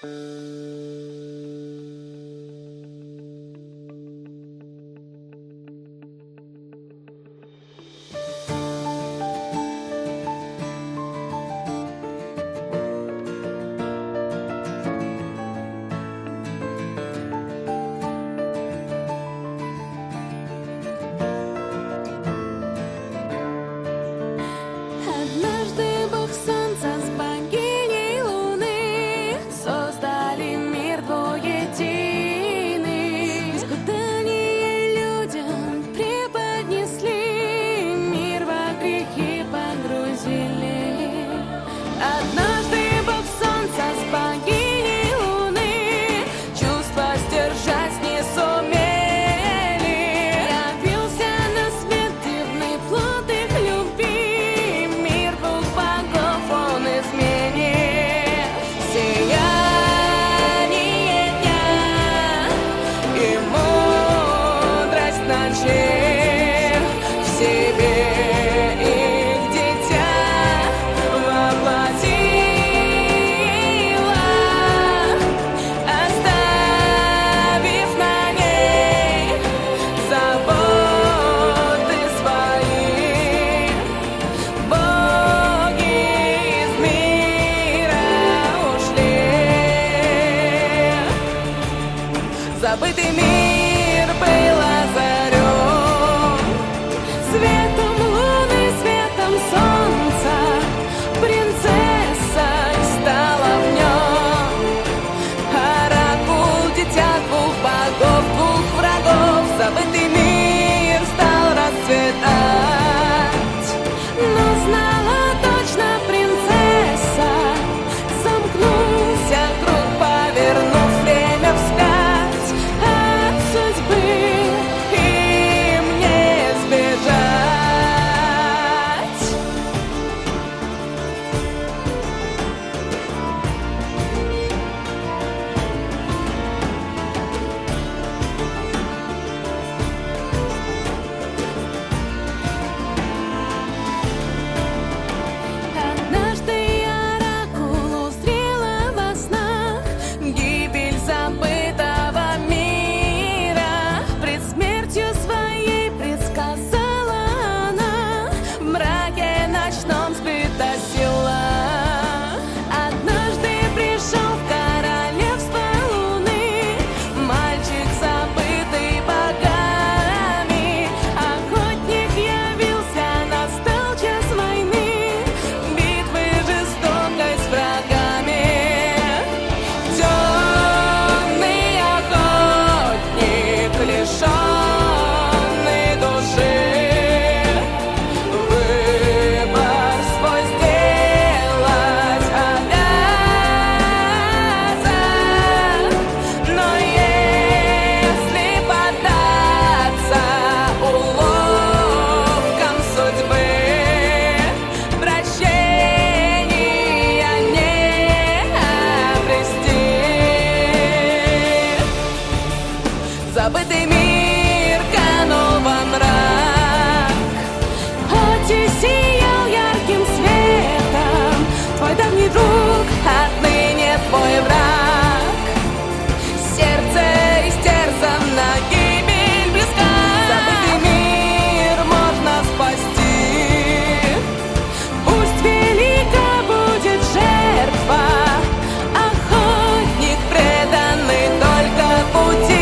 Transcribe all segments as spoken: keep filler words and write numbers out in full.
Забытый мир был озарен светом луны, светом солнца. Принцессой стала в нем оракул, дитя двух богов, двух врагов. Забытый мир стал расцветать, но знала точно принцесса, замкнулся круг, повернув время вспять. Забытый мир канул во мрак, Оти сиял ярким светом. Твой давний друг, отныне твой враг. Сердце истерзано, гибель близка. Забытый мир можно спасти. Пусть велика будет жертва, охотник преданный только пути.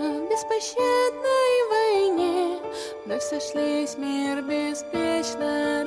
Беспощадной войне вновь сошлись, мир беспечно